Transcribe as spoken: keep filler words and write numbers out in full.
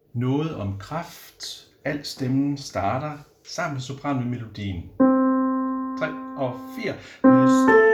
Noget om kraft. Al stemmen starter sammen med sopranen med melodien. tre og fire. Med stor